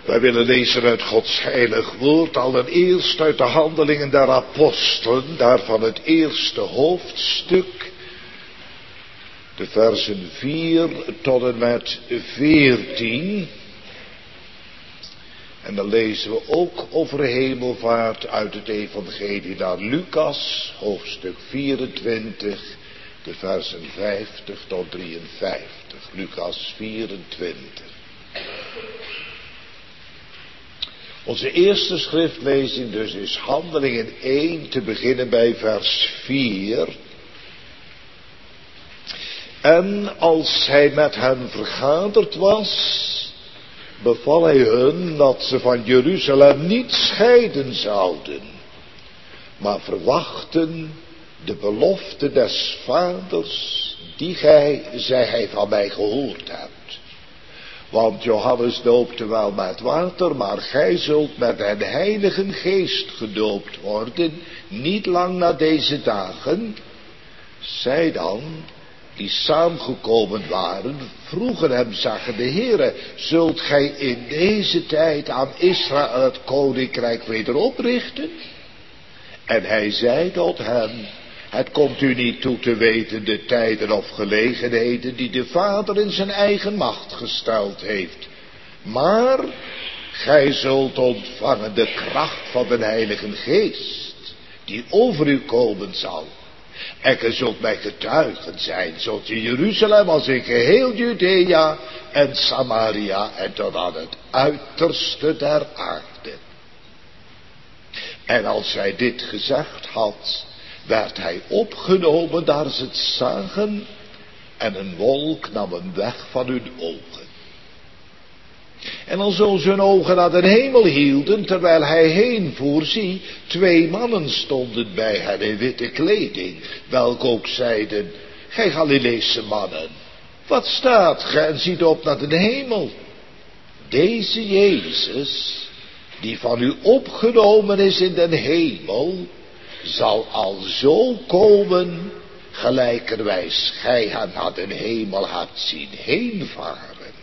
Wij willen lezen uit Gods heilig woord, allereerst uit de Handelingen der Apostelen, daarvan het eerste hoofdstuk, de versen 4 tot en met 14. En dan lezen we ook over hemelvaart uit het evangelie naar Lucas, hoofdstuk 24, de versen 50 tot 53. Lucas 24. Onze eerste schriftlezing dus is Handelingen 1, te beginnen bij vers 4. En als hij met hen vergaderd was, beval hij hun dat ze van Jeruzalem niet scheiden zouden, maar verwachten de belofte des vaders, die gij, zei hij, van mij gehoord hebt. Want Johannes doopte wel met water, maar gij zult met een heilige geest gedoopt worden, niet lang na deze dagen. Zij dan, die saamgekomen waren, vroegen hem, zeggende: Heere, zult gij in deze tijd aan Israël het koninkrijk weder oprichten? En hij zei tot hen: het komt u niet toe te weten de tijden of gelegenheden die de Vader in zijn eigen macht gesteld heeft. Maar gij zult ontvangen de kracht van de Heilige Geest, die over u komen zal. En gij zult mij getuigen zijn, zult in Jeruzalem als in geheel Judea en Samaria en tot aan het uiterste der aarde. En als hij dit gezegd had, werd hij opgenomen daar ze het zagen, en een wolk nam hem weg van hun ogen. En alzo ze hun ogen naar de hemel hielden, terwijl hij heen voer, zie, 2 mannen stonden bij hen in witte kleding, welke ook zeiden: gij Galileese mannen, wat staat gij en ziet op naar de hemel? Deze Jezus, die van u opgenomen is in den hemel, zal alzo komen, gelijkerwijs gij hem naar den hemel hebt zien heenvaren.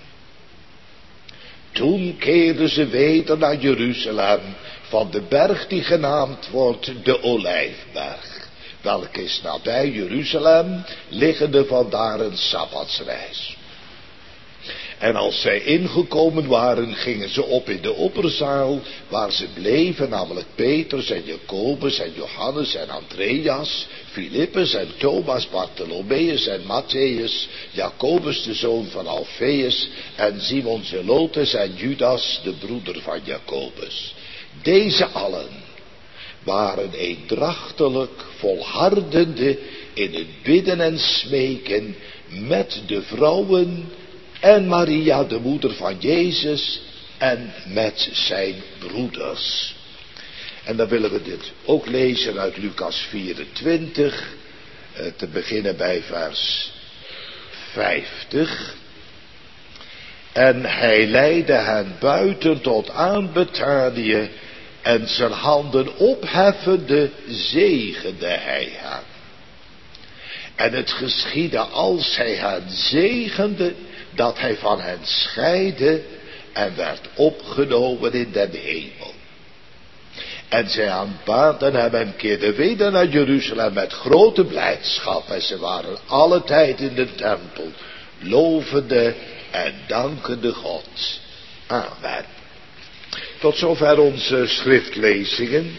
Toen keerden ze weder naar Jeruzalem, van de berg die genaamd wordt de Olijfberg, welke is nabij Jeruzalem, liggende vandaar een sabbatsreis. En als zij ingekomen waren, gingen ze op in de opperzaal, waar ze bleven, namelijk Petrus en Jacobus en Johannes en Andreas, Filippus en Thomas, Bartholomeus en Matthäus, Jacobus de zoon van Alfeus en Simon Zelotes en Judas de broeder van Jacobus. Deze allen waren eendrachtelijk, volhardende in het bidden en smeken met de vrouwen en Maria de moeder van Jezus en met zijn broeders. En dan willen we dit ook lezen uit Lucas 24, te beginnen bij vers 50. En hij leidde hen buiten tot aan Betanië, en zijn handen opheffende zegende hij hen. En het geschiedde als hij hen zegende, dat hij van hen scheidde en werd opgenomen in den hemel. En zij aanbaden hem en keerden weder naar Jeruzalem met grote blijdschap. En ze waren alle tijd in de tempel, lovende en dankende God. Amen. Tot zover onze schriftlezingen.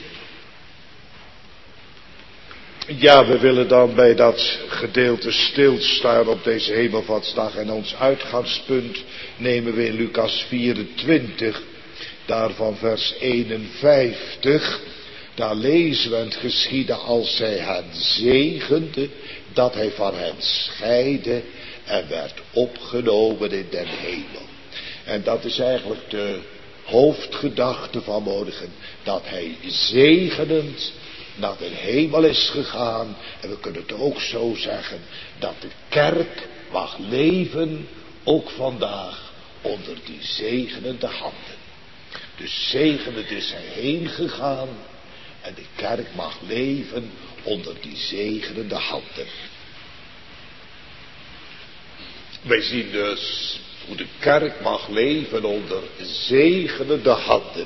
Ja, we willen dan bij dat gedeelte stilstaan op deze hemelvaartsdag. En ons uitgangspunt nemen we in Lucas 24, daarvan vers 51. Daar lezen we: het geschiedde als zij hen zegende, dat hij van hen scheidde en werd opgenomen in den hemel. En dat is eigenlijk de hoofdgedachte van morgen, dat hij zegenend naar de hemel is gegaan. En we kunnen het ook zo zeggen, dat de kerk mag leven, ook vandaag, onder die zegenende handen. Dus zegenend is hij heen gegaan, en de kerk mag leven onder die zegenende handen. Wij zien dus hoe de kerk mag leven onder zegenende handen.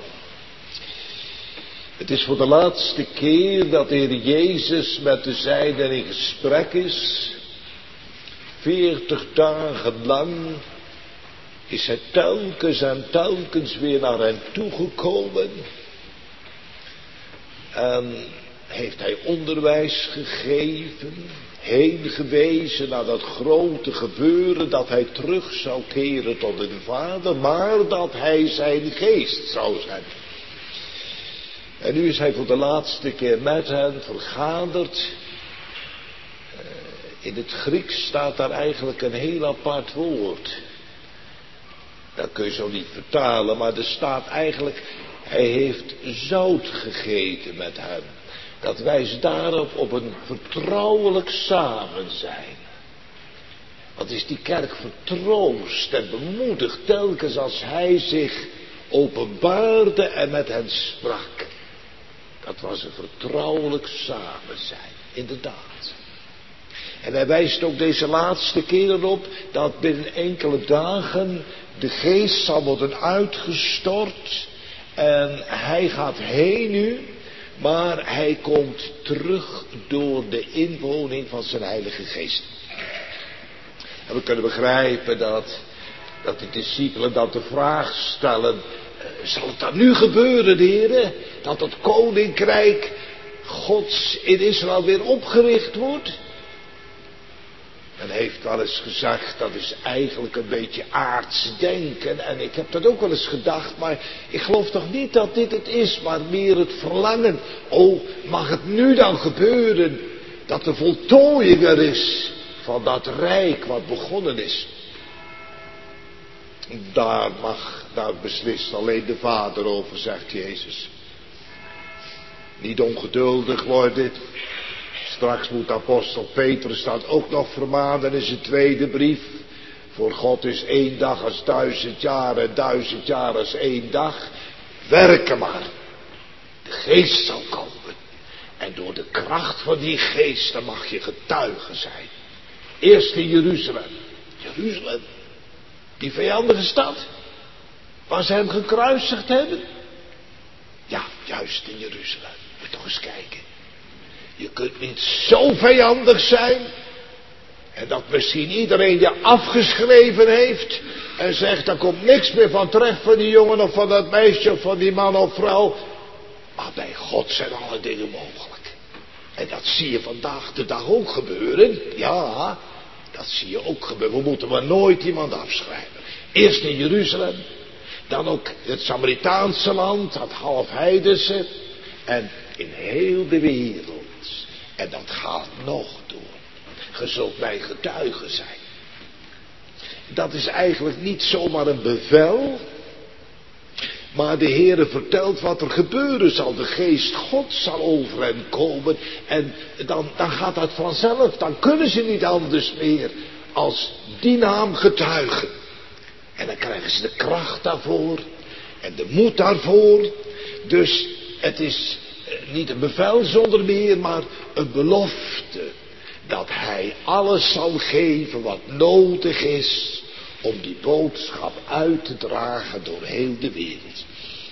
Het is voor de laatste keer dat de Heer Jezus met de zijnen in gesprek is. 40 dagen lang is hij telkens en telkens weer naar hen toegekomen. En heeft hij onderwijs gegeven, heen gewezen naar dat grote gebeuren dat hij terug zou keren tot de Vader, maar dat hij zijn geest zou zenden. En nu is hij voor de laatste keer met hen vergaderd. In het Grieks staat daar eigenlijk een heel apart woord. Dat kun je zo niet vertalen, maar er staat eigenlijk, hij heeft zout gegeten met hen. Dat wijst daarop op een vertrouwelijk samenzijn. Wat is die kerk vertroost en bemoedigd telkens als hij zich openbaarde en met hen sprak. Dat was een vertrouwelijk samenzijn, inderdaad. En hij wijst ook deze laatste keer op dat binnen enkele dagen de geest zal worden uitgestort. En hij gaat heen nu, maar hij komt terug door de inwoning van zijn Heilige Geest. En we kunnen begrijpen dat de discipelen dan de vraag stellen, zal het dan nu gebeuren, heren, dat het koninkrijk Gods in Israël weer opgericht wordt? Men heeft wel eens gezegd, dat is eigenlijk een beetje aards denken. En ik heb dat ook wel eens gedacht, maar ik geloof toch niet dat dit het is, maar meer het verlangen. Oh, mag het nu dan gebeuren dat de voltooiing er is van dat rijk wat begonnen is? Daar beslist alleen de Vader over, zegt Jezus. Niet ongeduldig worden. Straks moet apostel Petrus dat ook nog vermanen in zijn tweede brief. Voor God is 1 dag als 1000 jaar en 1000 jaar als 1 dag. Werken maar. De geest zal komen. En door de kracht van die geest dan mag je getuige zijn. Eerst in Jeruzalem. Jeruzalem. Die vijandige stad. Waar ze hem gekruisigd hebben. Ja, juist in Jeruzalem. Moet je toch eens kijken. Je kunt niet zo vijandig zijn. En dat misschien iedereen je afgeschreven heeft. En zegt, er komt niks meer van terecht van die jongen of van dat meisje of van die man of vrouw. Maar bij God zijn alle dingen mogelijk. En dat zie je vandaag de dag ook gebeuren. Ja, dat zie je ook gebeuren. We moeten maar nooit iemand afschrijven. Eerst in Jeruzalem. Dan ook het Samaritaanse land, dat half heidense. En in heel de wereld. En dat gaat nog door. Je zult mijn getuige zijn. Dat is eigenlijk niet zomaar een bevel. Maar de Heere vertelt wat er gebeuren zal. De geest God zal over hen komen. En dan gaat dat vanzelf. Dan kunnen ze niet anders meer als die naam getuigen. En dan krijgen ze de kracht daarvoor. En de moed daarvoor. Dus het is niet een bevel zonder meer, maar een belofte. Dat hij alles zal geven wat nodig is om die boodschap uit te dragen door heel de wereld.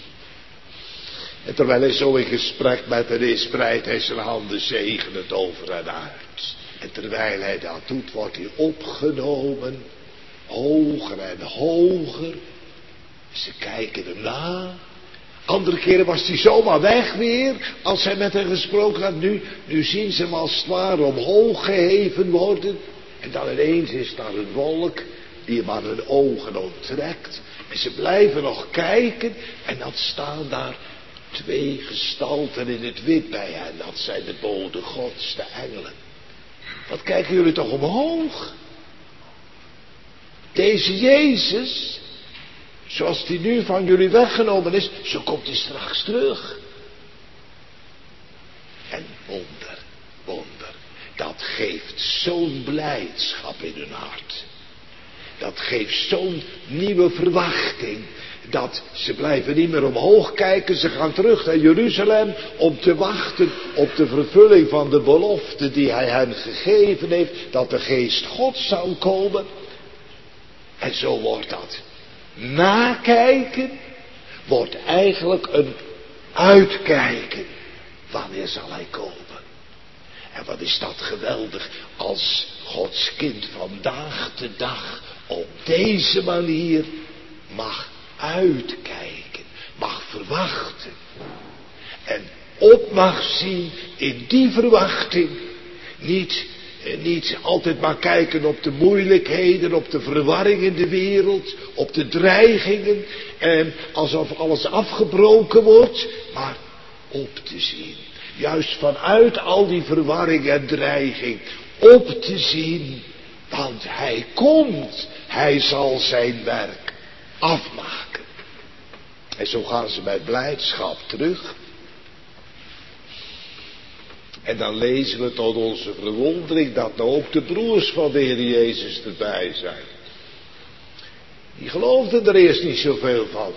En terwijl hij zo in gesprek met hen is, breidt hij zijn handen zegenend over hen uit. En terwijl hij dat doet, wordt hij opgenomen, hoger en hoger. Ze kijken hem na. Andere keren was hij zomaar weg weer, als hij met hen gesproken had. Nu zien ze hem als het ware omhoog geheven worden. En dan ineens is daar een wolk die hem aan hun ogen onttrekt. En ze blijven nog kijken en dan staan daar 2 gestalten in het wit bij hen. Dat zijn de boden Gods, de engelen. Wat kijken jullie toch omhoog? Deze Jezus, zoals die nu van jullie weggenomen is, zo komt hij straks terug. En wonder, dat geeft zo'n blijdschap in hun hart. Dat geeft zo'n nieuwe verwachting. Dat ze blijven niet meer omhoog kijken. Ze gaan terug naar Jeruzalem om te wachten op de vervulling van de belofte die hij hen gegeven heeft. Dat de geest God zou komen. En zo wordt dat nakijken, wordt eigenlijk een uitkijken. Wanneer zal hij komen? En wat is dat geweldig als Gods kind vandaag de dag op deze manier mag uitkijken, mag verwachten. En op mag zien in die verwachting. Niet altijd maar kijken op de moeilijkheden, op de verwarring in de wereld, op de dreigingen. En alsof alles afgebroken wordt, maar op te zien. Juist vanuit al die verwarring en dreiging op te zien. Want hij komt. Hij zal zijn werk afmaken. En zo gaan ze met blijdschap terug. En dan lezen we tot onze verwondering dat nou ook de broers van de Heer Jezus erbij zijn. Die geloofden er eerst niet zoveel van.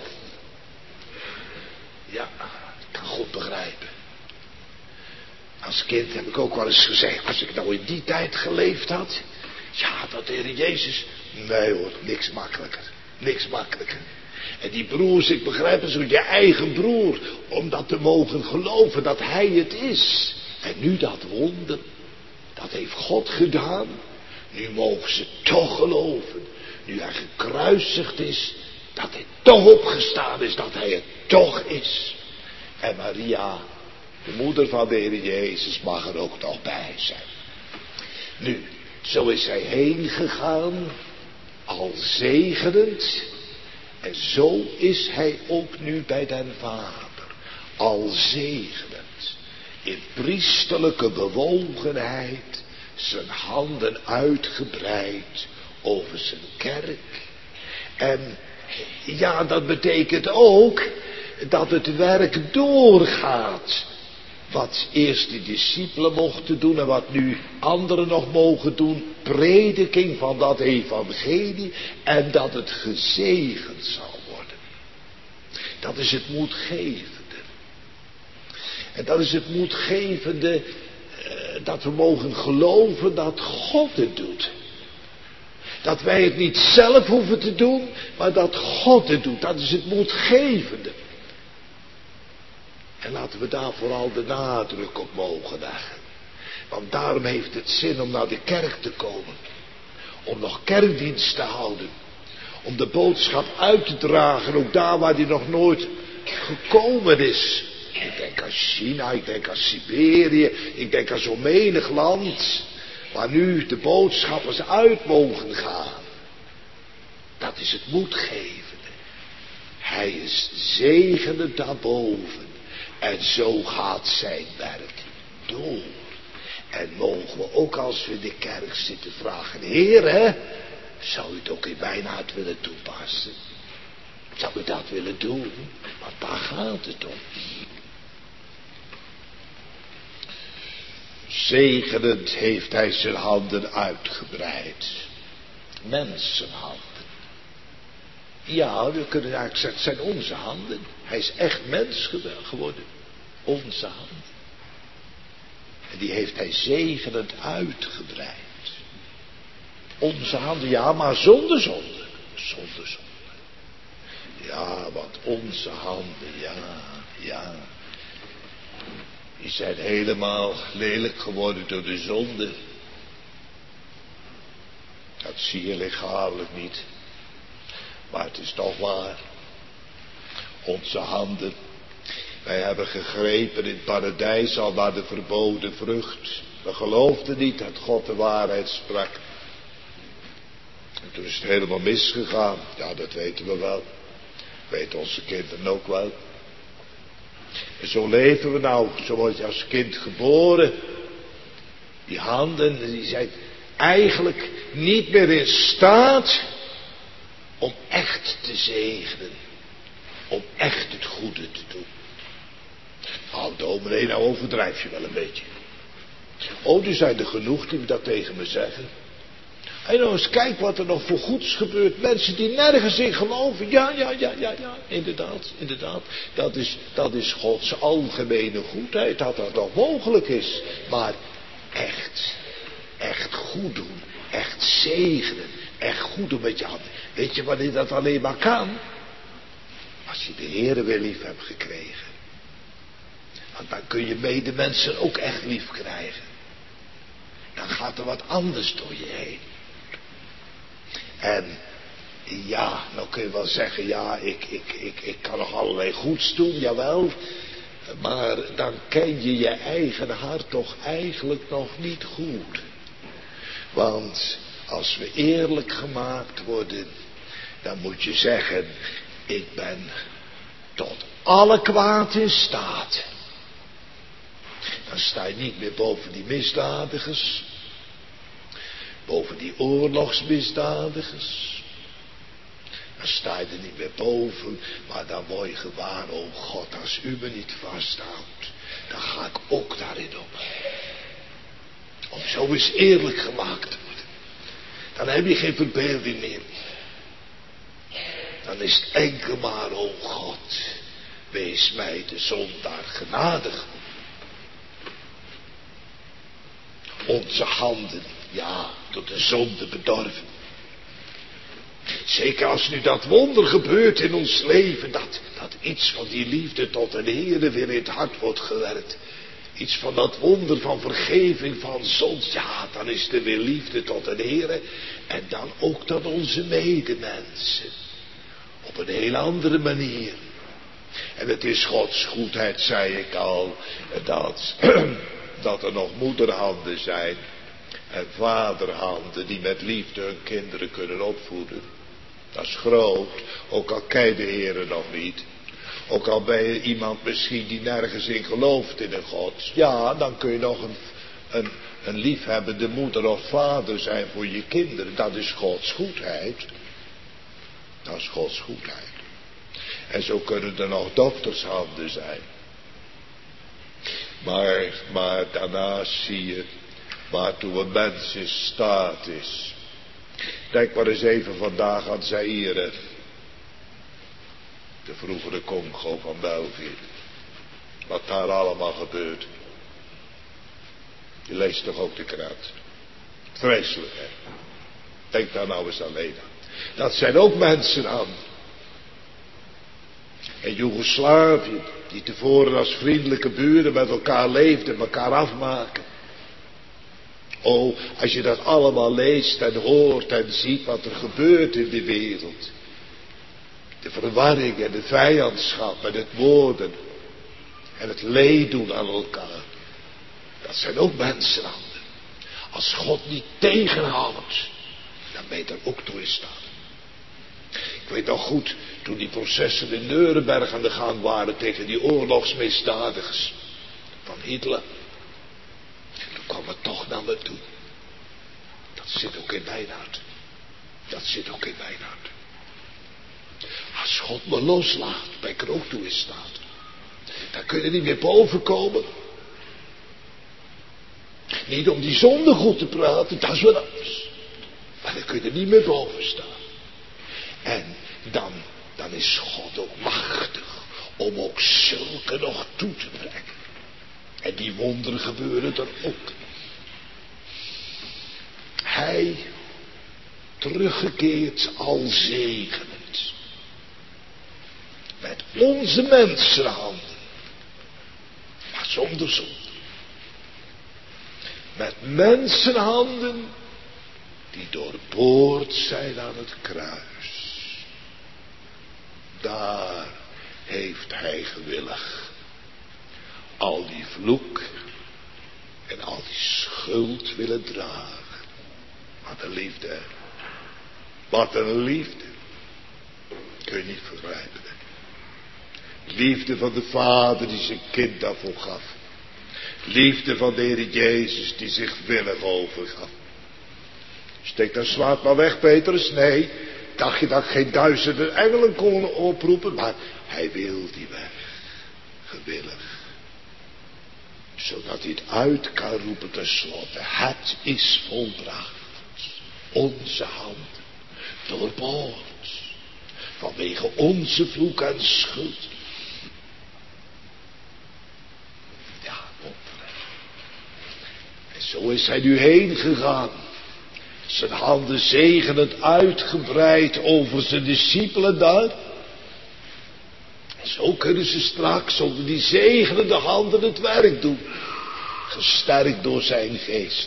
Ja, ik kan goed begrijpen. Als kind heb ik ook wel eens gezegd, als ik nou in die tijd geleefd had. Ja, dat de Heer Jezus. Nee hoor, niks makkelijker. Niks makkelijker. En die broers, ik begrijp het zo, je eigen broer. Om dat te mogen geloven dat hij het is. En nu dat wonder. Dat heeft God gedaan. Nu mogen ze toch geloven. Nu hij gekruisigd is. Dat hij toch opgestaan is. Dat hij het toch is. En Maria, de moeder van de Heer Jezus, mag er ook nog bij zijn. Nu, zo is hij heen gegaan. Al zegenend. En zo is hij ook nu bij den Vader. Al zegenend. In priesterlijke bewogenheid. Zijn handen uitgebreid over zijn kerk. En ja, dat betekent ook dat het werk doorgaat. Wat eerst de discipelen mochten doen en wat nu anderen nog mogen doen. Prediking van dat evangelie. En dat het gezegend zal worden. Dat is het moedgevende. En dat is het moedgevende dat we mogen geloven dat God het doet. Dat wij het niet zelf hoeven te doen, maar dat God het doet. Dat is het moedgevende. En laten we daar vooral de nadruk op mogen leggen. Want daarom heeft het zin om naar de kerk te komen. Om nog kerkdienst te houden. Om de boodschap uit te dragen, ook daar waar die nog nooit gekomen is. Ik denk aan China, ik denk aan Siberië, ik denk aan zo menig land. Waar nu de boodschappers uit mogen gaan. Dat is het moedgevende. Hij is zegenend daarboven. En zo gaat zijn werk door. En mogen we ook als we in de kerk zitten vragen. Heer, zou u het ook in mijn hart willen toepassen? Zou u dat willen doen? Want daar gaat het om. Zegenend heeft hij zijn handen uitgebreid. Mensenhanden. Ja, we kunnen eigenlijk zeggen, het zijn onze handen. Hij is echt mens geworden. Onze handen. En die heeft hij zegenend uitgebreid. Onze handen, ja, maar zonder zonde. Zonder zonde. Ja, want onze handen, ja. Die zijn helemaal lelijk geworden door de zonde. Dat zie je lichamelijk niet. Maar het is toch waar. Onze handen. Wij hebben gegrepen in het paradijs al naar de verboden vrucht. We geloofden niet dat God de waarheid sprak. En toen is het helemaal misgegaan. Ja, dat weten we wel. Weten onze kinderen ook wel. En zo leven we nou. Zo word je als kind geboren. Die handen, die zijn eigenlijk niet meer in staat om echt te zegenen. Om echt het goede te doen. Nou, dominee, nou overdrijf je wel een beetje. Oh, er zijn er genoeg die dat tegen me zeggen. En nou eens kijk wat er nog voor goeds gebeurt. Mensen die nergens in geloven. Ja. Inderdaad. Dat is Gods algemene goedheid. Dat dat nog mogelijk is. Maar echt goed doen. Echt zegenen. echt goed doen met je handen. Weet je wanneer dat alleen maar kan? Als je de Heere weer lief hebt gekregen. Want dan kun je medemensen ook echt lief krijgen. Dan gaat er wat anders door je heen. En ja, nou kun je wel zeggen, ja, ik kan nog allerlei goeds doen, jawel. Maar dan ken je je eigen hart toch eigenlijk nog niet goed. Want als we eerlijk gemaakt worden, dan moet je zeggen, ik ben tot alle kwaad in staat. Dan sta je niet meer boven die misdadigers. Boven die oorlogsmisdadigers. Dan sta je er niet meer boven. Maar dan word je gewaar, oh God, als u me niet vasthoudt, dan ga ik ook daarin op. Om zo eens eerlijk gemaakt te worden. Dan heb je geen verbeelding meer. Dan is het enkel maar, oh God, wees mij de zondaar genadig. Onze handen, ja, door de zonde bedorven. Zeker als nu dat wonder gebeurt in ons leven, dat iets van die liefde tot een Heere weer in het hart wordt gewerkt. Iets van dat wonder van vergeving van zonde, ja, dan is er weer liefde tot een Heere. En dan ook tot onze medemensen. Op een heel andere manier. En het is Gods goedheid, zei ik al, dat er nog moederhanden zijn en vaderhanden die met liefde hun kinderen kunnen opvoeden. Dat is groot, ook al ken je de Heere nog niet. Ook al ben je iemand misschien die nergens in gelooft in een God. Ja, dan kun je nog een liefhebbende moeder of vader zijn voor je kinderen. Dat is Gods goedheid. Dat is Gods goedheid. En zo kunnen er nog doktershanden zijn. Maar daarnaast zie je waartoe een mens in staat is. Denk maar eens even vandaag aan Zaire. De vroegere Congo van België. Wat daar allemaal gebeurt. Je leest toch ook de krant. Vreselijk, hè. Denk daar nou eens alleen aan. Dat zijn ook mensen aan. En Joegoslavië, die tevoren als vriendelijke buren met elkaar leefden, elkaar afmaken. Oh, als je dat allemaal leest en hoort en ziet wat er gebeurt in de wereld. De verwarring en de vijandschap en het moorden en het leed doen aan elkaar. Dat zijn ook mensenhanden. Als God niet tegenhoudt, dan ben je er ook toe in staat. Ik weet nog goed, toen die processen in Nuremberg aan de gang waren tegen die oorlogsmisdadigers van Hitler. Toen kwam het toch naar me toe. Dat zit ook in mijn hart. Dat zit ook in mijn hart. Als God me loslaat, ben ik er ook toe in staat. Dan kun je er niet meer boven komen. Niet om die zonde goed te praten, dat is wat anders. Maar dan kun je er niet meer boven staan. En dan is God ook machtig om ook zulke nog toe te brengen. En die wonderen gebeuren er ook. Hij, teruggekeerd al zegenend. Met onze mensenhanden. Maar zonder zonde. Met mensenhanden die doorboord zijn aan het kruis. Daar heeft hij gewillig al die vloek en al die schuld willen dragen. Wat een liefde. Wat een liefde. Kun je niet begrijpen. Liefde van de Vader die zijn kind daarvoor gaf. Liefde van de Heer Jezus die zich willig overgaf. Steek dat zwaard maar weg, Petrus. Nee, dacht je dat ik geen duizenden engelen kon oproepen? Maar hij wil die weg. Gewillig. Zodat hij het uit kan roepen tenslotte. Het is volbracht. Onze handen doorboord. Vanwege onze vloek en schuld. Ja, wonderlijk. En zo is hij nu heen gegaan. Zijn handen zegenend uitgebreid over zijn discipelen daar. En zo kunnen ze straks onder die zegenende handen het werk doen. Gesterkt door zijn geest.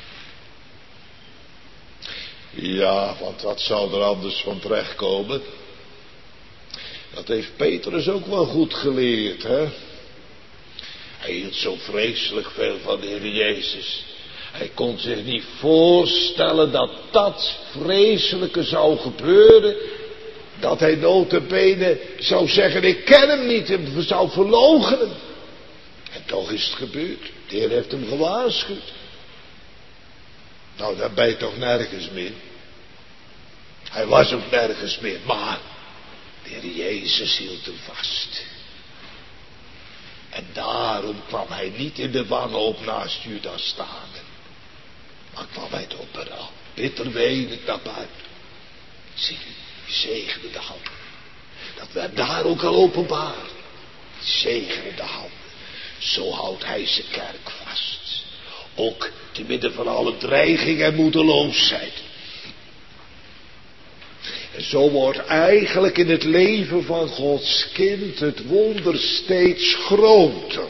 Ja, want wat zou er anders van terechtkomen? Dat heeft Petrus ook wel goed geleerd, hè? Hij hield zo vreselijk veel van de Heer Jezus. Hij kon zich niet voorstellen dat dat vreselijke zou gebeuren. Dat hij nota bene zou zeggen, ik ken hem niet, en zou verloochenen. En toch is het gebeurd. De Heer heeft hem gewaarschuwd. Nou, daar ben je toch nergens meer. Hij was ook nergens meer, maar de Heer Jezus hield hem vast. En daarom kwam hij niet in de wanhoop naast Judas staan. Maar kwam hij het op berouw. Bitter wenend naar buiten. Zie u, zegende de handen. Dat werd daar ook al openbaar. Zegende de handen. Zo houdt hij zijn kerk vast. Ook te midden van alle dreiging en moedeloosheid. En zo wordt eigenlijk in het leven van Gods kind het wonder steeds groter.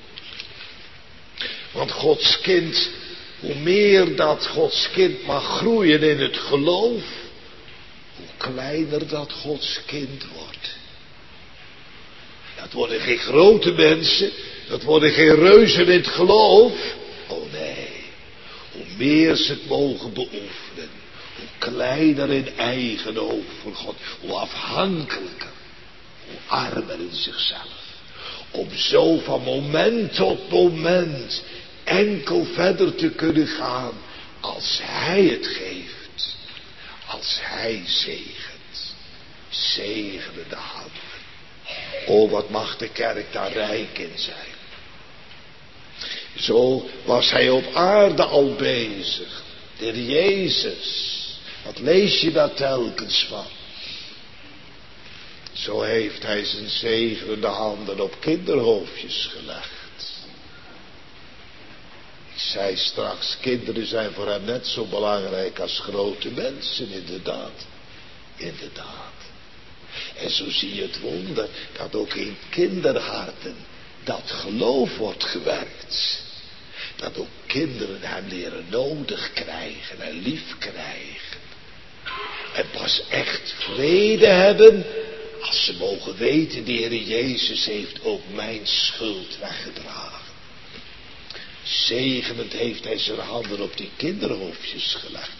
Want Gods kind, hoe meer dat Gods kind mag groeien in het geloof, hoe kleiner dat Gods kind wordt. Dat worden geen grote mensen, dat worden geen reuzen in het geloof. Oh nee, hoe meer ze het mogen beoefenen, hoe kleiner in eigen oog voor God, hoe afhankelijker, hoe armer in zichzelf. Om zo van moment tot moment enkel verder te kunnen gaan als Hij het geeft, als Hij zegent. Zegenen de handen. Oh, wat mag de kerk daar rijk in zijn. Zo was Hij op aarde al bezig. De Heer Jezus. Wat lees je daar telkens van? Zo heeft Hij zijn zegenende handen op kinderhoofdjes gelegd. Ik zei straks, kinderen zijn voor Hem net zo belangrijk als grote mensen, inderdaad. Inderdaad. En zo zie je het wonder dat ook in kinderharten dat geloof wordt gewerkt. Dat ook kinderen Hem leren nodig krijgen en lief krijgen. En pas echt vrede hebben als ze mogen weten, de Heer Jezus heeft ook mijn schuld weggedragen. Zegenend heeft Hij zijn handen op die kinderhoofdjes gelegd.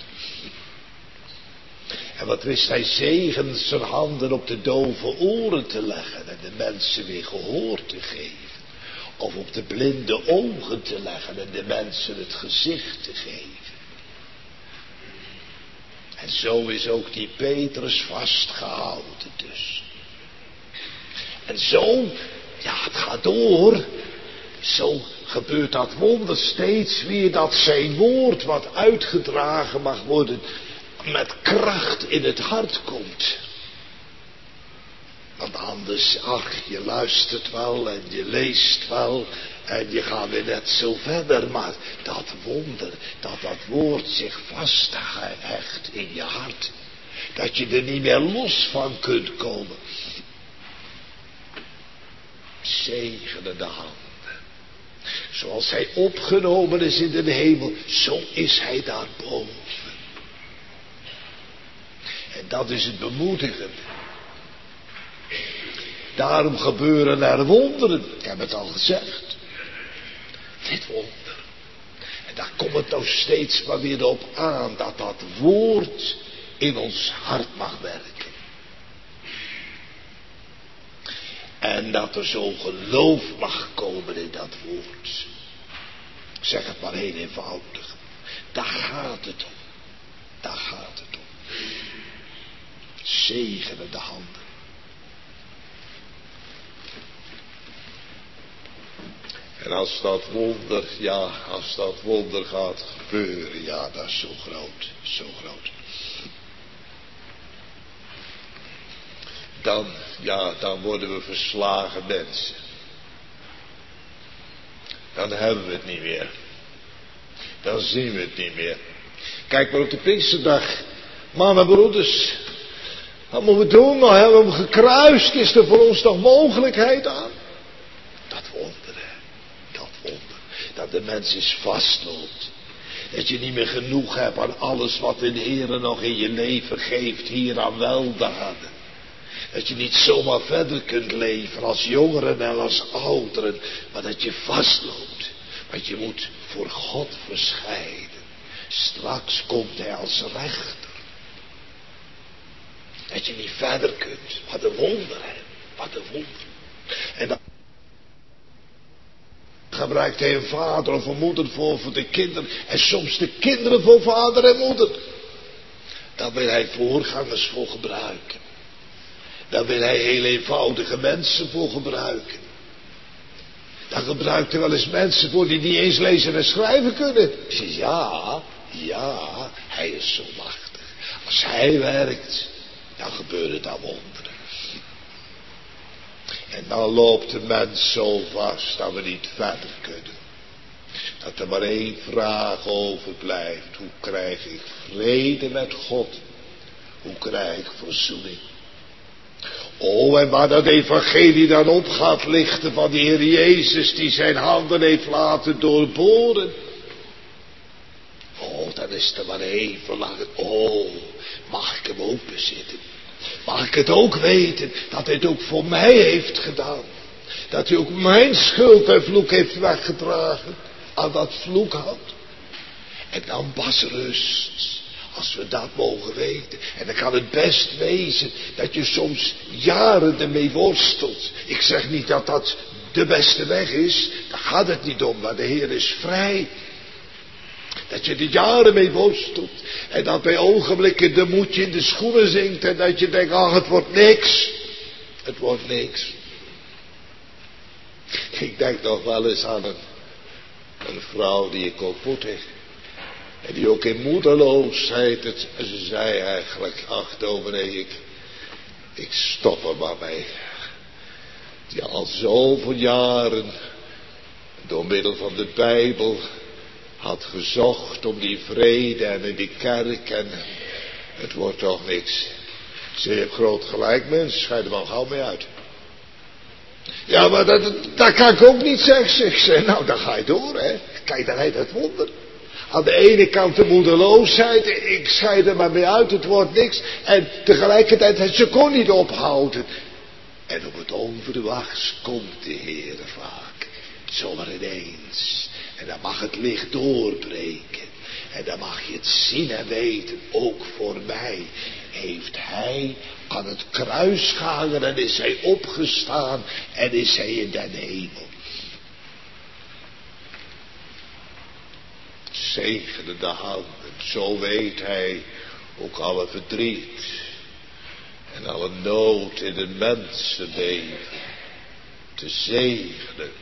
En wat wist Hij zegenend zijn handen op de dove oren te leggen en de mensen weer gehoor te geven. Of op de blinde ogen te leggen en de mensen het gezicht te geven. En zo is ook die Petrus vastgehouden dus. En zo, ja, het gaat door. Zo gebeurt dat wonder steeds weer dat zijn woord wat uitgedragen mag worden met kracht in het hart komt. Want anders, ach, je luistert wel en je leest wel en je gaat weer net zo verder. Maar dat wonder, dat woord zich vasthecht in je hart. Dat je er niet meer los van kunt komen. Zegenen de handen. Zoals Hij opgenomen is in de hemel, zo is Hij daarboven. En dat is het bemoedigende. Daarom gebeuren er wonderen. Ik heb het al gezegd. Dit wonder. En daar komt het nou steeds maar weer op aan. Dat dat woord in ons hart mag werken. En dat er zo geloof mag komen in dat woord. Ik zeg het maar heel eenvoudig. Daar gaat het om. Daar gaat het om. Zegenen de handen. En als dat wonder, ja, als dat wonder gaat gebeuren, ja, dat is zo groot, zo groot. Dan worden we verslagen mensen. Dan hebben we het niet meer. Dan zien we het niet meer. Kijk maar op de Pinksterdag. Mannen, broeders. Wat moeten we doen? Nou hebben we hem gekruist. Is er voor ons nog mogelijkheid aan? Dat wonder, hè. Dat wonder. Dat de mens is vastloopt. Dat je niet meer genoeg hebt aan alles wat de Heer nog in je leven geeft. Hier aan weldaden. Dat je niet zomaar verder kunt leven als jongeren en als ouderen. Maar dat je vastloopt. Want je moet voor God verschijnen. Straks komt hij als rechter. Dat je niet verder kunt. Wat een wonder, hè. Wat een wonder. En dan gebruikt hij een vader of een moeder voor de kinderen. En soms de kinderen voor vader en moeder. Daar wil hij voorgangers voor gebruiken. Daar wil hij heel eenvoudige mensen voor gebruiken. Daar gebruikt hij wel eens mensen voor die niet eens lezen en schrijven kunnen. Ja, hij is zo machtig. Als hij werkt, dan gebeuren daar wonderen. En dan loopt de mens zo vast dat we niet verder kunnen. Dat er maar één vraag overblijft. Hoe krijg ik vrede met God? Hoe krijg ik verzoening? Oh, en waar dat evangelie dan op gaat lichten van de Heer Jezus die zijn handen heeft laten doorboren. Oh, dan is er maar één verlangen. Oh, mag ik hem ook bezitten? Mag ik het ook weten dat hij het ook voor mij heeft gedaan? Dat hij ook mijn schuld en vloek heeft weggedragen aan dat vloekhout. En dan pas rust. Als we dat mogen weten. En dan kan het best wezen dat je soms jaren ermee worstelt. Ik zeg niet dat dat de beste weg is. Daar gaat het niet om. Maar de Heer is vrij. Dat je er jaren mee worstelt. En dat bij ogenblikken de moed je in de schoenen zinkt. En dat je denkt, ach, het wordt niks. Het wordt niks. Ik denk nog wel eens aan een vrouw die ik ontmoette. En die ook in moedeloosheid, ze zei eigenlijk, ach dominee, ik stop er maar mee. Die al zoveel jaren door middel van de Bijbel had gezocht om die vrede en in die kerk en het wordt toch niks. Ze heeft groot gelijk, mens, schijt er wel gauw mee uit. Ja, maar dat kan ik ook niet zeggen. Ik zei, nou dan ga je door, hè. Kijk, dan heet het wonder. Aan de ene kant de moedeloosheid, ik scheid er maar mee uit, het wordt niks. En tegelijkertijd, ze kon niet ophouden. En op het onverwachts komt de Heer vaak. Zomaar ineens. En dan mag het licht doorbreken. En dan mag je het zien en weten, ook voor mij heeft hij aan het kruis gehangen en is hij opgestaan en is hij in den hemel. Zegene de handen, zo weet hij ook alle verdriet en alle nood in het mensenleven te zegenen.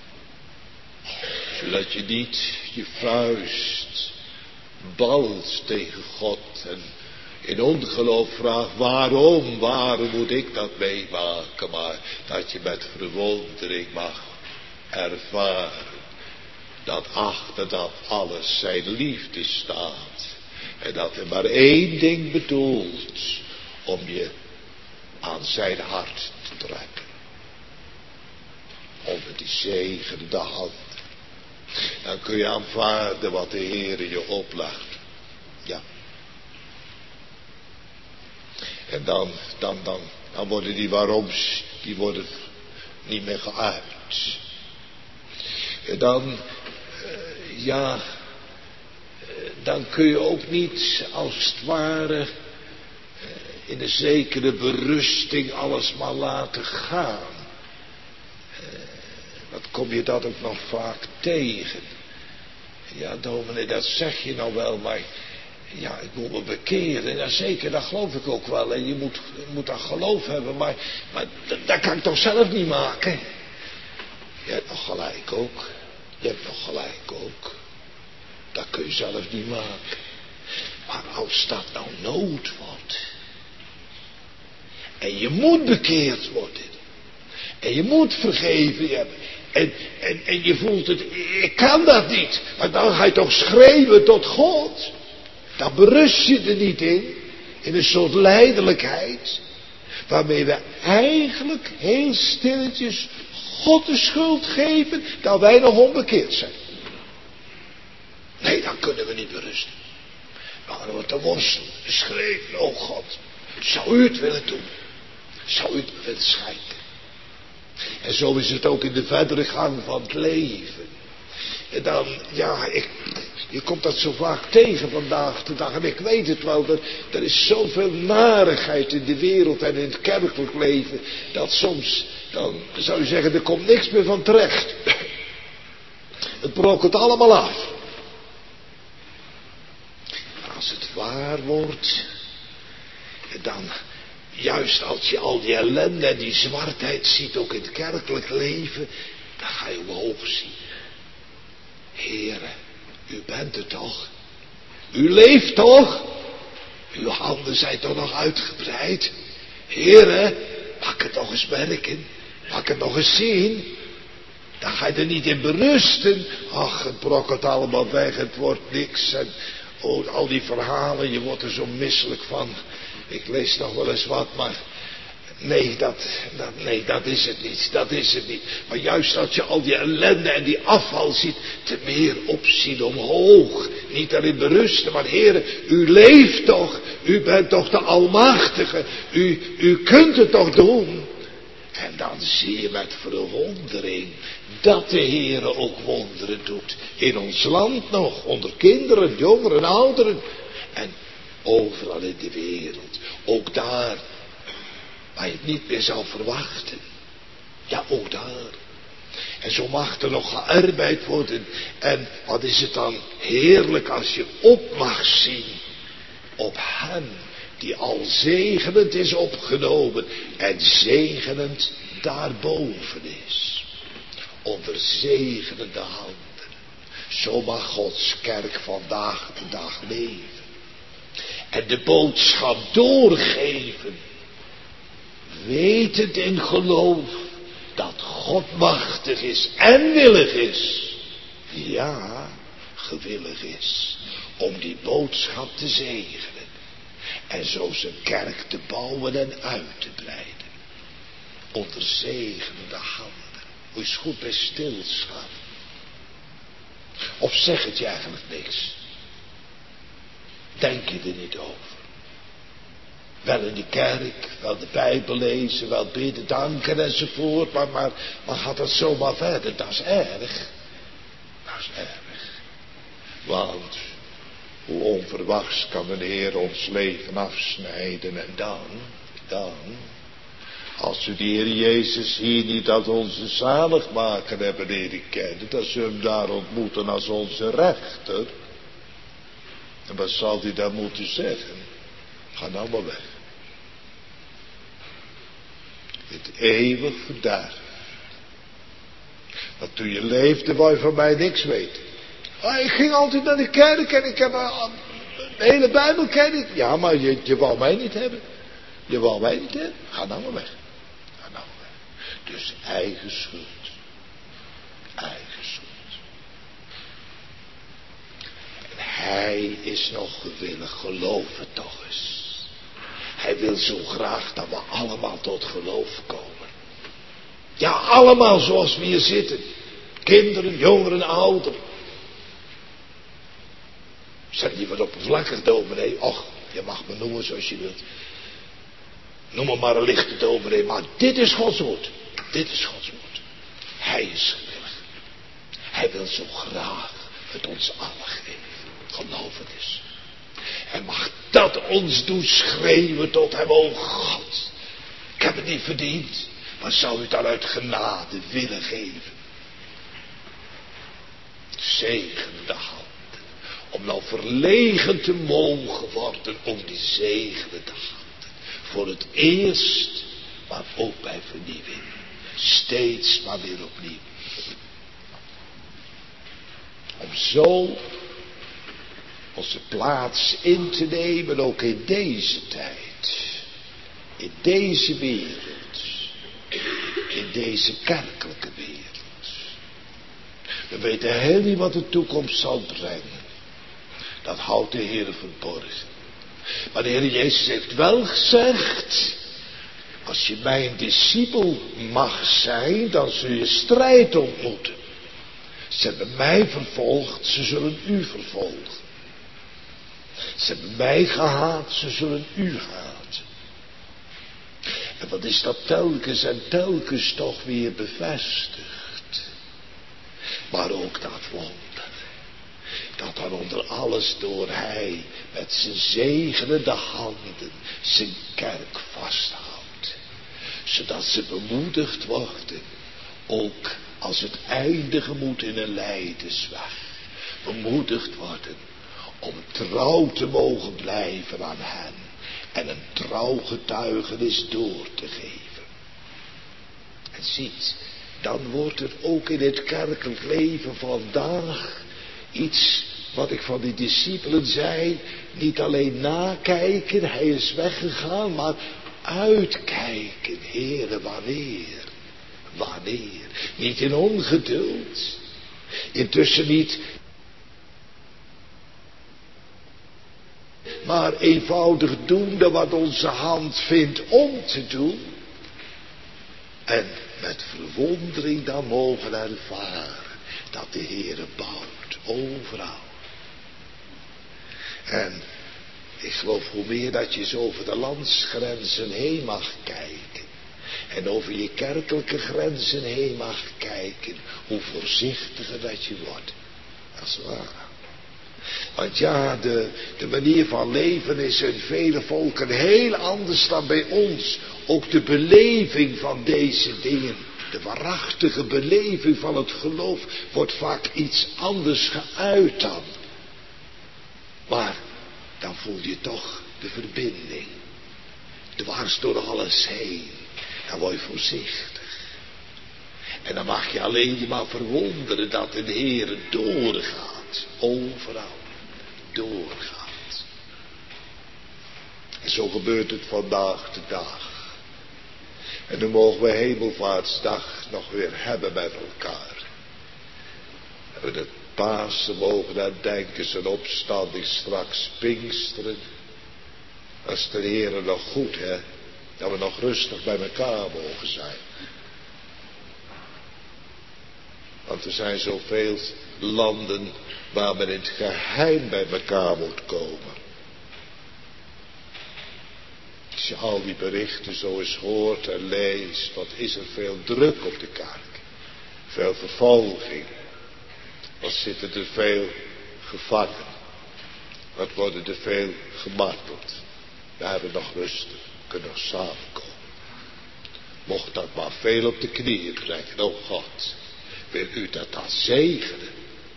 Zodat je niet je vuist balt tegen God en in ongeloof vraagt, waarom moet ik dat meemaken? Maar dat je met verwondering mag ervaren dat achter dat alles zijn liefde staat. En dat er maar één ding bedoelt om je aan zijn hart te trekken. Onder die zegende hand. Dan kun je aanvaarden wat de Heer je oplegt. Ja. En dan worden die waaroms, die worden niet meer geuit. En dan kun je ook niet als het ware in een zekere berusting alles maar laten gaan. Wat kom je dat ook nog vaak tegen? Ja, dominee, dat zeg je nou wel, maar ja, ik moet me bekeren. Ja, zeker, dat geloof ik ook wel. En je moet dat geloof hebben, maar dat kan ik toch zelf niet maken? Je hebt nog gelijk ook. Je hebt nog gelijk ook. Dat kun je zelf niet maken. Maar als dat nou nood wordt. En je moet bekeerd worden. En je moet vergeven hebben. En je voelt het, ik kan dat niet. Maar dan ga je toch schreeuwen tot God. Dan berust je er niet in een soort lijdelijkheid, waarmee we eigenlijk heel stilletjes God de schuld geven dat wij nog onbekeerd zijn. Nee, dan kunnen we niet berusten. Dan wordt de worst geschreven, oh God, zou u het willen doen? Zou u het willen schenken? En zo is het ook in de verdere gang van het leven. En dan, je komt dat zo vaak tegen vandaag de dag. En ik weet het wel, er is zoveel narigheid in de wereld en in het kerkelijk leven. Dat soms, dan zou je zeggen, er komt niks meer van terecht. Het brokkelt allemaal af. Als het waar wordt, dan, juist als je al die ellende en die zwartheid ziet, ook in het kerkelijk leven, dan ga je omhoog zien. Heere, u bent er toch? U leeft toch? Uw handen zijn toch nog uitgebreid? Heere, mag ik het nog eens merken? Mag ik het nog eens zien? Dan ga je er niet in berusten. Ach, het brokkelt allemaal weg, het wordt niks. En al die verhalen, je wordt er zo misselijk van. Ik lees nog wel eens wat, maar nee, dat is het niet. Dat is het niet. Maar juist als je al die ellende en die afval ziet, te meer opzien omhoog. Niet daarin berusten, maar Heere, u leeft toch. U bent toch de Almachtige. U kunt het toch doen. En dan zie je met verwondering dat de Heere ook wonderen doet. In ons land nog, onder kinderen, jongeren, ouderen. En overal in de wereld. Ook daar waar je het niet meer zou verwachten. Ja, ook daar. En zo mag er nog gearbeid worden. En wat is het dan heerlijk als je op mag zien op hem die al zegenend is opgenomen en zegenend daarboven is. Onder zegenende handen. Zo mag Gods kerk vandaag de dag leven. En de boodschap doorgeven. Wetend in geloof dat God machtig is en willig is. Ja, gewillig is om die boodschap te zegenen. En zo zijn kerk te bouwen en uit te breiden. Onder zegenende handen. Moet je eens goed bij stilstaan. Of zeg het je eigenlijk niks? Denk je er niet over? Wel in de kerk, wel de Bijbel lezen, wel bidden, danken enzovoort. Maar gaat dat zomaar verder? Dat is erg. Dat is erg. Want hoe onverwachts kan de Heer ons leven afsnijden. En dan, als we de Heer Jezus hier niet als onze zaligmaker hebben leren kennen, dat ze hem daar ontmoeten als onze rechter. En wat zal hij dan moeten zeggen? Ga nou maar weg. Het eeuwig verderf. Want toen je leefde, wou je van mij niks weten. Ik ging altijd naar de kerk en ik heb de hele Bijbel ken ik. Ja, maar je wou mij niet hebben. Je wou mij niet hebben. Ga nou maar weg. Ga nou maar weg. Dus eigen schuld. Eigen schuld. En hij is nog gewillig, geloof het toch eens. Hij wil zo graag dat we allemaal tot geloof komen. Ja, allemaal zoals we hier zitten. Kinderen, jongeren, ouderen. Zeg niet wat oppervlakkig dominee. Och, je mag me noemen zoals je wilt. Noem me maar een lichte dominee. Maar dit is Gods woord. Dit is Gods woord. Hij is gewillig. Hij wil zo graag het ons allen geven. Geloof het eens. En mag dat ons doen schreeuwen tot hem. O God. Ik heb het niet verdiend. Maar zou u het dan uit genade willen geven? Zegende hand. Om nou verlegen te mogen worden om die zegenende handen. Voor het eerst, maar ook bij vernieuwing. Steeds maar weer opnieuw. Om zo onze plaats in te nemen, ook in deze tijd. In deze wereld. In deze kerkelijke wereld. We weten heel niet wat de toekomst zal brengen. Dat houdt de Heer verborgen. Maar de Heer Jezus heeft wel gezegd, als je mijn discipel mag zijn, dan zul je strijd ontmoeten. Ze hebben mij vervolgd, ze zullen u vervolgen. Ze hebben mij gehaat, ze zullen u haten. En wat is dat telkens en telkens toch weer bevestigd. Maar ook dat wonder. Dat dan onder alles door hij met zijn zegenende handen zijn kerk vasthoudt. Zodat ze bemoedigd worden. Ook als het eindigen moet in een lijdensweg. Bemoedigd worden om trouw te mogen blijven aan hen. En een trouw getuigenis door te geven. En ziet, dan wordt het ook in het kerkelijk leven vandaag iets wat ik van die discipelen zei. Niet alleen nakijken, hij is weggegaan, maar uitkijken. Heere, wanneer? Wanneer? Niet in ongeduld. Intussen niet. Maar eenvoudig doen wat onze hand vindt om te doen. En met verwondering dan mogen ervaren dat de Heere bouwt overal. En ik geloof hoe meer dat je zo over de landsgrenzen heen mag kijken. En over je kerkelijke grenzen heen mag kijken. Hoe voorzichtiger dat je wordt. Dat is waar. Want ja, de manier van leven is in vele volken heel anders dan bij ons. Ook de beleving van deze dingen, de waarachtige beleving van het geloof, wordt vaak iets anders geuit dan. Maar dan voel je toch de verbinding. Dwars door alles heen. Dan word je voorzichtig. En dan mag je alleen maar verwonderen dat de Heer doorgaat. Overal. Doorgaat. En zo gebeurt het vandaag de dag. En dan mogen we Hemelvaartsdag nog weer hebben met elkaar. En we het Pasen mogen herdenken, zijn opstanding straks Pinksteren. Dat is de Heer nog goed, hè. Dat we nog rustig bij elkaar mogen zijn. Want er zijn zoveel landen waar men in het geheim bij elkaar moet komen. Als je al die berichten zo eens hoort en leest, wat is er veel druk op de kerk. Veel vervolging. Wat zitten er veel gevangen. Wat worden er veel gemarteld. We hebben nog rustig, kunnen nog samenkomen. Mocht dat maar veel op de knieën brengen, o God. Wil u dat dan zegenen.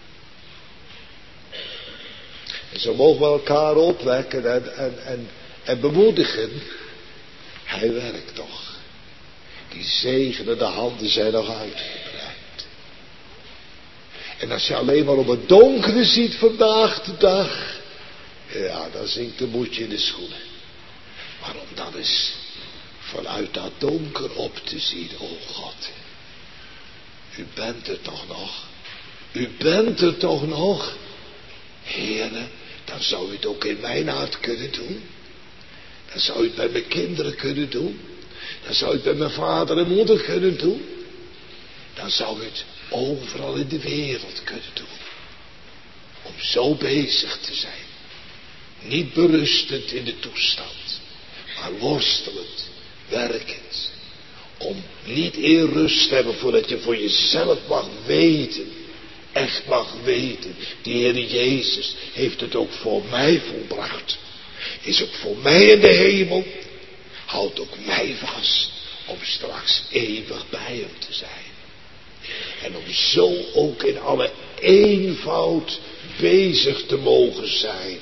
En zo mogen we elkaar opwekken en bemoedigen. Hij werkt toch. Die zegenende handen zijn nog uitgebreid. En als je alleen maar op het donkere ziet vandaag de dag. Ja, dan zinkt de moedje in de schoenen. Maar om dan eens vanuit dat donker op te zien, o God. U bent er toch nog. U bent er toch nog. Heere, dan zou u het ook in mijn hart kunnen doen. Dan zou u het bij mijn kinderen kunnen doen. Dan zou u het bij mijn vader en moeder kunnen doen. Dan zou u het overal in de wereld kunnen doen. Om zo bezig te zijn. Niet berustend in de toestand. Maar worstelend, werkend. Om niet in rust te hebben voordat je voor jezelf mag weten. Echt mag weten. De Heer Jezus heeft het ook voor mij volbracht. Is ook voor mij in de hemel. Houdt ook mij vast. Om straks eeuwig bij hem te zijn. En om zo ook in alle eenvoud bezig te mogen zijn.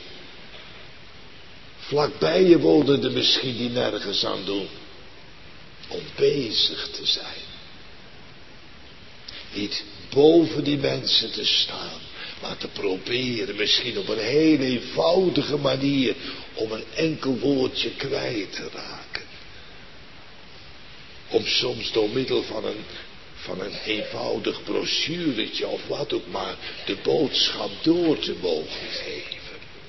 Vlakbij je wonen er misschien die nergens aan doen. Om bezig te zijn. Niet boven die mensen te staan. Maar te proberen misschien op een heel eenvoudige manier. Om een enkel woordje kwijt te raken. Om soms door middel van een eenvoudig brochuretje of wat ook maar. De boodschap door te mogen geven.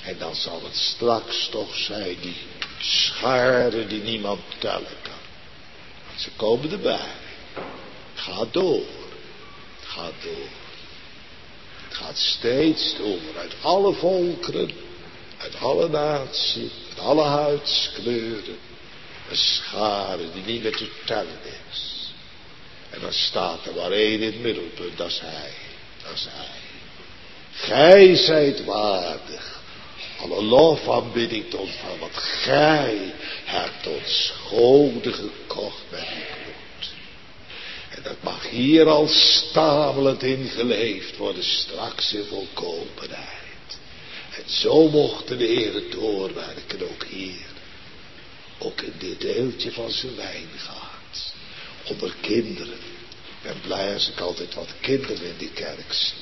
En dan zal het straks toch zijn, die scharen die niemand tellen kan. Want ze komen erbij. Ga door. Ga door. Het gaat steeds door. Uit alle volkeren, uit alle naties, uit alle huidskleuren. Een schare die niet meer te tellen is. En dan staat er maar één in het middelpunt, dat is hij. Dat is hij. Gij zijt waardig alle lof aanbidding te ontvangen, want gij hebt ons goden gekocht met uw bloed. En dat mag hier al stamelend in geleefd worden, straks in volkomenheid. En zo mochten de Heer doorwerken, ook hier. Ook in dit deeltje van zijn wijngaard. Onder kinderen. Ik ben blij als ik altijd wat kinderen in die kerk zie.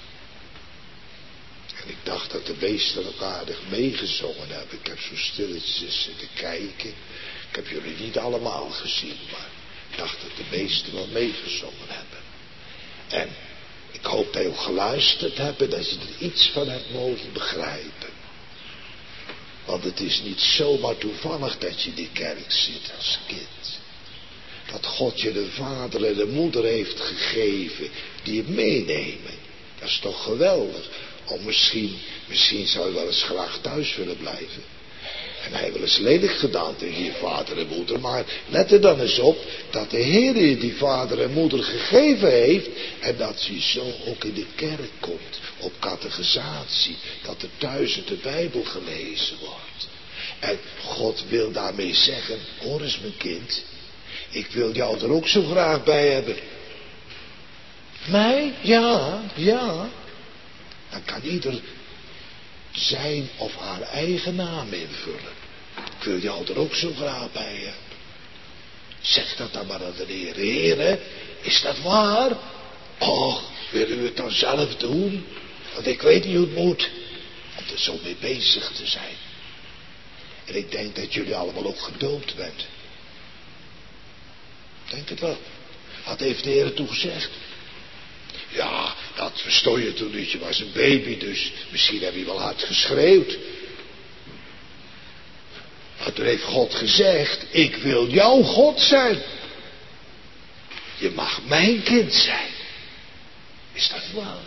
En ik dacht dat de meesten ook aardig meegezongen hebben. Ik heb zo stilletjes zitten kijken. Ik heb jullie niet allemaal gezien, maar ik dacht dat de meesten wel meegezongen hebben. En ik hoop dat je ook geluisterd hebt, dat je er iets van hebt mogen begrijpen. Want het is niet zomaar toevallig dat je in die kerk zit als kind. Dat God je de vader en de moeder heeft gegeven die je meenemen. Dat is toch geweldig. Of misschien zou je wel eens graag thuis willen blijven. En hij heeft wel eens lelijk gedaan tegen je vader en moeder. Maar let er dan eens op dat de Heer je die vader en moeder gegeven heeft. En dat je zo ook in de kerk komt. Op catechisatie. Dat er thuis uit de Bijbel gelezen wordt. En God wil daarmee zeggen, hoor eens mijn kind. Ik wil jou er ook zo graag bij hebben. Mij? Ja. Dan kan ieder zijn of haar eigen naam invullen. Ik wil jou er ook zo graag bij hebben. Zeg dat dan maar aan de Heer. Heer, is dat waar? Och, willen we het dan zelf doen? Want ik weet niet hoe het moet. Om er zo mee bezig te zijn. En ik denk dat jullie allemaal ook gedoopt bent. Denk het wel. Wat heeft de Heer toen gezegd? Ja, dat verstond je toen niet. Je was een baby, dus misschien heb je wel hard geschreeuwd. Maar toen heeft God gezegd, ik wil jouw God zijn. Je mag mijn kind zijn. Is dat waar?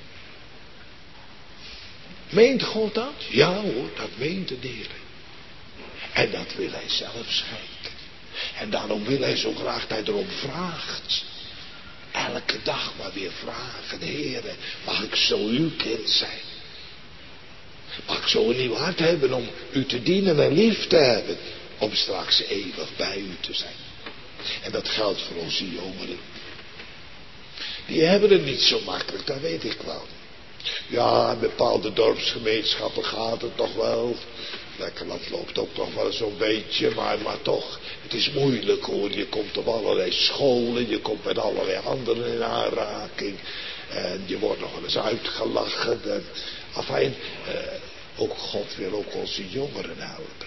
Meent God dat? Ja hoor, dat meent de Heer. En dat wil hij zelf schenken. En daarom wil hij zo graag dat hij erom vraagt. Elke dag maar weer vragen. Heere, mag ik zo uw kind zijn? Mag ik zo een nieuw hart hebben om u te dienen en lief te hebben? Om straks eeuwig bij u te zijn. En dat geldt voor onze jongeren. Die hebben het niet zo makkelijk, dat weet ik wel. Ja, in bepaalde dorpsgemeenschappen gaat het nog wel. Lekkerland loopt ook nog wel zo'n beetje, maar toch, het is moeilijk hoor. Je komt op allerlei scholen, je komt met allerlei anderen in aanraking. En je wordt nog wel eens uitgelachen. En, afijn, ook God wil ook onze jongeren helpen.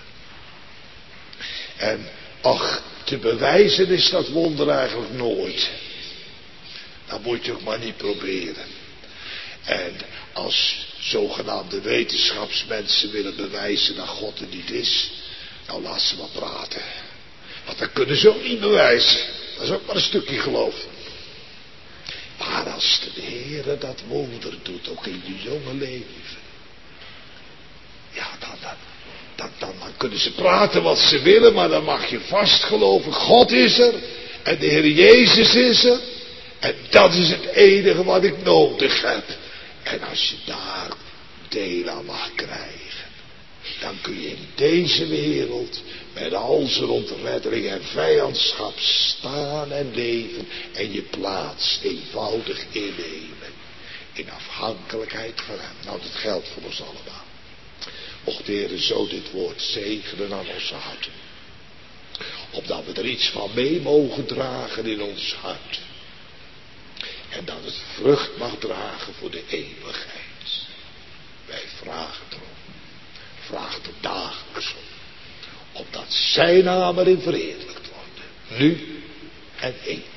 En ach, te bewijzen is dat wonder eigenlijk nooit. Dat moet je ook maar niet proberen. En als zogenaamde wetenschapsmensen willen bewijzen dat God er niet is, nou laat ze maar praten. Want dat kunnen ze ook niet bewijzen. Dat is ook maar een stukje geloof. Maar als de Heer dat wonder doet, ook in je jonge leven, ja, dan kunnen ze praten wat ze willen, maar dan mag je vast geloven, God is er en de Heer Jezus is er. En dat is het enige wat ik nodig heb. En als je daar deel aan mag krijgen, dan kun je in deze wereld met al zijn ontreddering en vijandschap staan en leven en je plaats eenvoudig innemen. In afhankelijkheid van hem. Nou, dat geldt voor ons allemaal. Mocht de Heer zo dit woord zegenen aan onze harten. Opdat we er iets van mee mogen dragen in ons hart. En dat het vrucht mag dragen voor de eeuwigheid. Wij vragen erom. Vraag er dagelijks om. Opdat zijn naam erin verheerlijkt wordt. Nu en eeuwig.